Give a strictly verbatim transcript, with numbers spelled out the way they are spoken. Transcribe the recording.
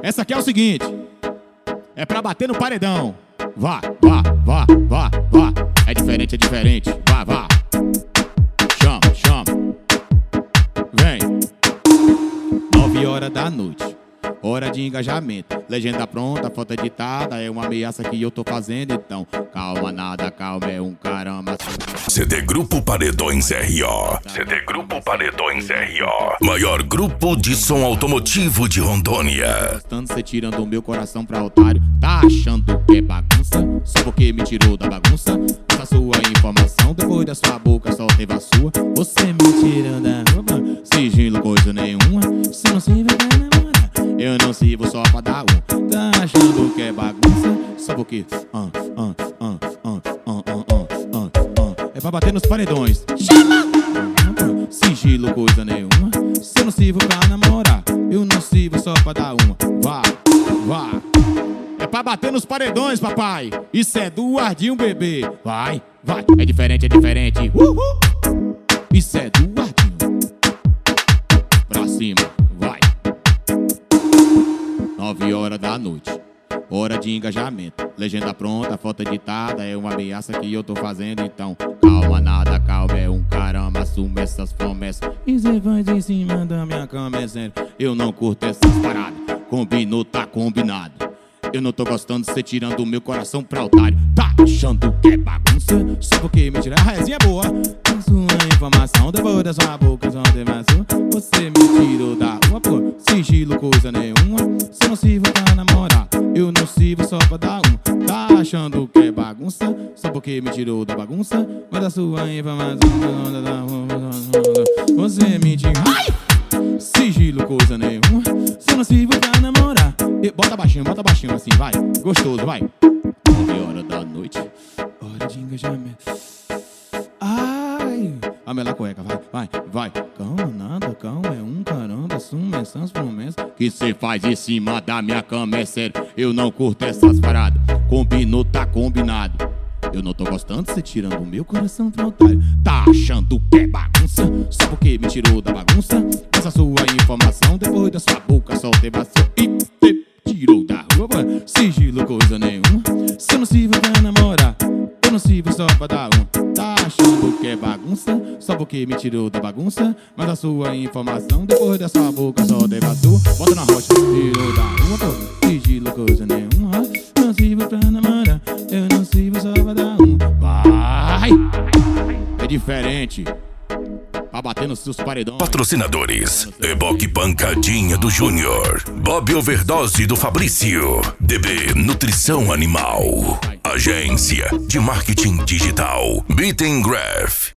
Essa aqui é o seguinte, é pra bater no paredão. Vá, vá, vá, vá, vá. É diferente, é diferente. Vá, vá. Chama, chama. Vem. Nove horas da noite, hora de engajamento. Legenda pronta, foto editada. É uma ameaça que eu tô fazendo. Então, calma, nada, calma, é um caramba. C D Grupo Paredões R O. C D Grupo Paredões R O. Maior grupo de som automotivo de Rondônia. Gostando, cê tirando o meu coração pra otário. Tá achando que é bagunça? Só porque me tirou da bagunça. Essa sua informação, depois da sua boca só teve a sua. Você me tirando da roupa, sigilo coisa nenhuma. Se não se vai namorar, eu não sirvo só pra dar um. Tá achando que é bagunça? Só porque ah, ah, ah, ah, ah, ah, ah, ah. É pra bater nos paredões. Chama! Sigilo coisa nenhuma. Se eu não sirvo pra namorar, eu não sirvo só pra dar uma. Vá, vá. É pra bater nos paredões, papai. Isso é do Ardinho, bebê. Vai, vai. É diferente, é diferente. Uhul. Isso é do Ardinho. Pra cima, vai. Nove horas da noite, hora de engajamento. Legenda pronta, foto editada. É uma ameaça que eu tô fazendo. Então, calma, nada, calma, é um caramba. Assume essas promessas e cê vai em cima da minha cama, é sério. Eu não curto essas paradas. Combinou, tá combinado. Eu não tô gostando de cê tirando o meu coração pra otário. Tá achando que é bagunça? Só porque me tira. A resenha é boa. A sua informação, depois da sua boca só teve a sua. Você me tirou da rua, pô. Sigilo coisa nenhuma. Se eu não sirvo pra namorar, eu não sirvo só pra dar um. Tá achando que é bagunça? Só porque me tirou da bagunça. Mas a sua informação, você me tirou. Ai! Sigilo coisa nenhuma. Se eu não sirvo pra namorar, e bota baixinho, bota baixinho assim, vai. Gostoso, vai. Nove horas da noite, hora de engajamento. Ai, a mela cueca, vai, vai, vai. Calma, nada, calma, é um caramba. Assume essas promessas que cê faz em cima da minha cama, é sério. Eu não curto essas paradas. Combinou, tá combinado. Eu não tô gostando de cê tirando o meu coração pra otário. Tá achando que é bagunça? Só porque me tirou da bagunça. Essa sua informação, depois da sua boca só teve a sua. E te tirou da rua, sigilo coisa nenhuma. Se eu não sirvo pra namorar, eu não sirvo só pra dar um. Tá achando que é bagunça? Só porque me tirou da bagunça. Mas a sua informação, depois da sua boca só teve a sua. Bota na rocha, tirou da rua, pô. Sigilo coisa nenhuma. Não sirvo pra namorar, eu não sirvo só pra dar um. Vai! É diferente. Pra bater nos seus paredões. Patrocinadores: Eboque Pancadinha do Júnior, Bob Overdose do Fabrício, D B Nutrição Animal, Agência de Marketing Digital, Beaten Graph.